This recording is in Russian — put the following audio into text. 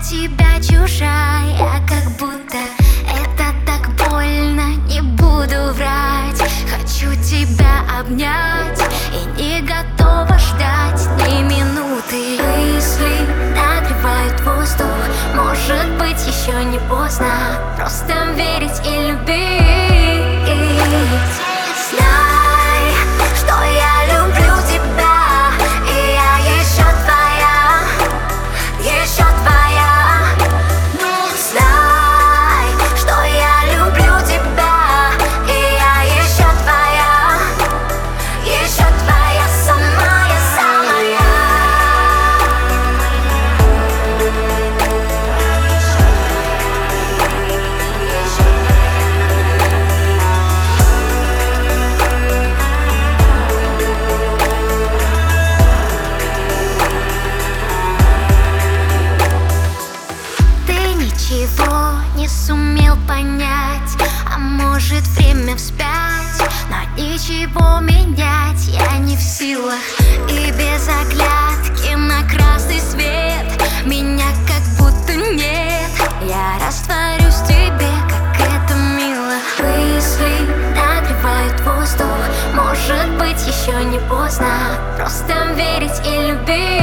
тебя чужая, как будто это так больно. Не буду врать, хочу тебя обнять и не готова ждать ни минуты. Мысли нагревают воздух, может быть еще не поздно просто верить и любить. Знай, что я люблю тебя, и я еще твоя, еще твоя. Знай, что я люблю тебя, и я еще твоя, еще твоя, самая-самая. Ничего не сумел понять, а может время вспять, но ничего менять я не в силах. И без оглядки на красный свет меня как будто нет. Я растворюсь в тебе, как это мило. Мысли нагревают воздух, может быть еще не поздно просто верить и любить.